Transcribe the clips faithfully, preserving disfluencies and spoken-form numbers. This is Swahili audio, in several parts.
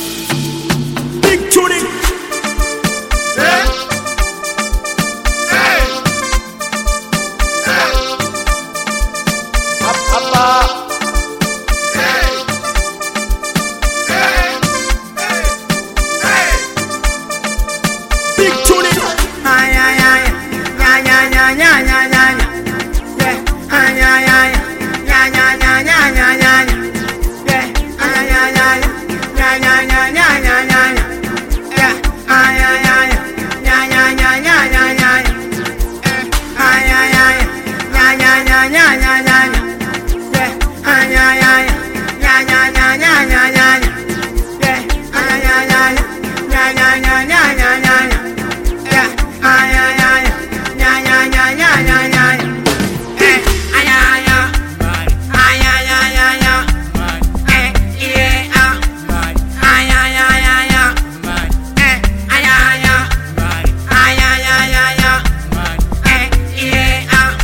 Big tuning. Hey. Hey. Hey. Up, up, up. Hey. Hey. Hey. Hey. Big tuning. Ay ay ay, ya ya ya ya ya ya ya. Yeah, ay ay ay, ya ya ya ya ya ya ya. Yeah, ay ay ay, ya ya ya ya ya ya ya. Yeah, ay ay ay, ya ya ya ya ya ya ya. Ay ay ay, ya ya ya ya ya ya ya. Yeah, ay ay ay, ya ya ya ya ya ya ya. Yeah, ay ay ay, ya ya ya ya ya ya ya. Yeah, ay ay ay, ya ya ya ya ya ya. Eh, ay ay ay, ay ay ay ay ay. Eh, yeah ah. Ay ay ay ay ay. Eh, ay ay ay, ay ay ay ay ay. Eh, yeah ah.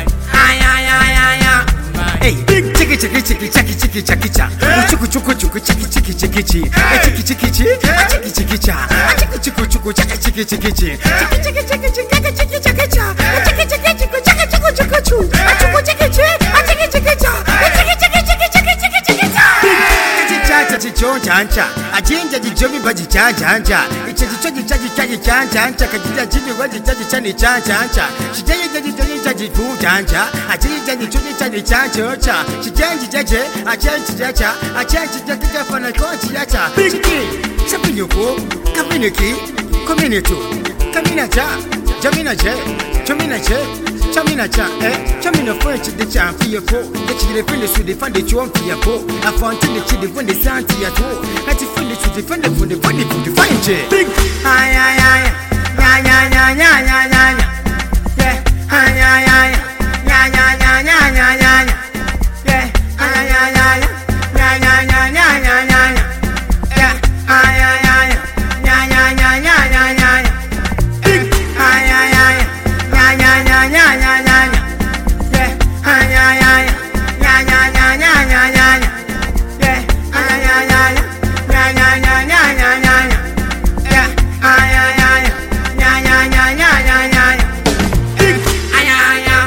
Ay ay ay ay ay. Hey, chiki chiki chiki chiki chiki chiki cha. Chuku chuku chuku chiki chiki chiki chi. Hey, chiki chiki chi. Chiki chiki cha. Chiki chuku chuku chiki chiki chiki chi. Chiki chiki chiki chiki chiki chiki cha. Chiki chiki chuku chiki chuku chuku chu. Chuku chiki chi. Chiki chiki cha. Chiki chiki chiki chiki chiki chiki cha. Chiki cha chiki chon chan cha. Ajinja jijomi baji chan chan cha. Ichi chichi chaji chaji chan chan cha. Kajija jibi waji chaji chani chan chan cha. Shijaji jaji jaji jaji fu chan cha. Ajinja jaji chuji chaji chan chan cha. Shijanji jaji achanji jaja. Achanji jaji jafana konji jaja. Chiki chapi yuko. Kamini ki. Kamini tu. Kamina cha. Jamina je. Jamina je. Chamina cha, eh, chamina French de cha fia po. The chile fende su defend the chuan fia po. A fountain the chile when the santi at all. Let it fende su defend the food the body food the fine je. Big, ay ay ay, ya ya ya ya ya ya ya. Yeah, ay ay ay, ya ya ya ya ya ya ya. Yeah, ay ay ay, ya ya ya ya ya ya ya. Yeah, ay ay ay, ya ya ya ya ya ya ya. Big, ay ay ay, ya ya ya ya ya ya ya. Yeah, ay ay ay, ya ya ya ya ya ya ya. Yeah, ay ay ay, ya ya ya ya ya ya ya. Yeah, ay ay ay, ya ya ya ya ya ya ya. Big, ay ay ay,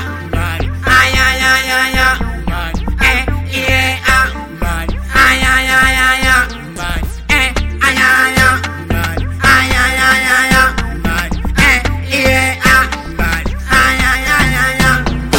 ay ay ay ay ay. Eh, yeah ah. Ay ay ay ay ay. Eh, ay ay ay, ay ay ay ay ay. Eh, yeah ah. Ay ay ay ay ay.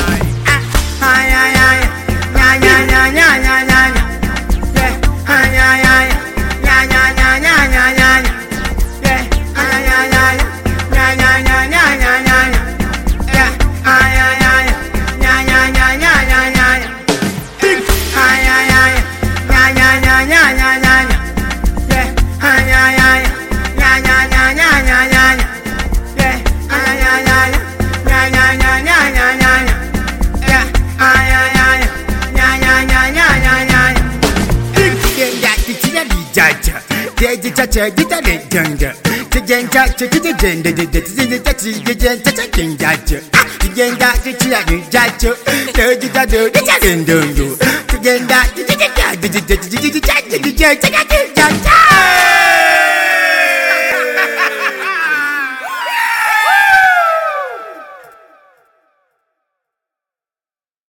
Eh, ay ay ay, ya ya ya ya ya ya ya. Yeah, ay ay ay, ya ya ya ya ya ya ya. Yeah, ay ay ay, ya ya ya ya ya ya ya. Yeah, ay ay ay, ya ya ya ya ya ya ya. Big, ay ay ay, ya ya ya ya ya ya ya. Yeah, ay ay ay, ya ya ya ya ya ya ya. Yeah, ay ay ay, ya ya ya ya ya ya ya. Yeah, ay ay ay, ya ya ya ya ya ya. Big yeah the tia di jaja. Deji chacha gita de janga. Tijenga chikiti jende de de de de de de chacha kingaja. Tijenga tia di jaja. Deji jaja de jendo. Tijenga tia di de de de de de de de de de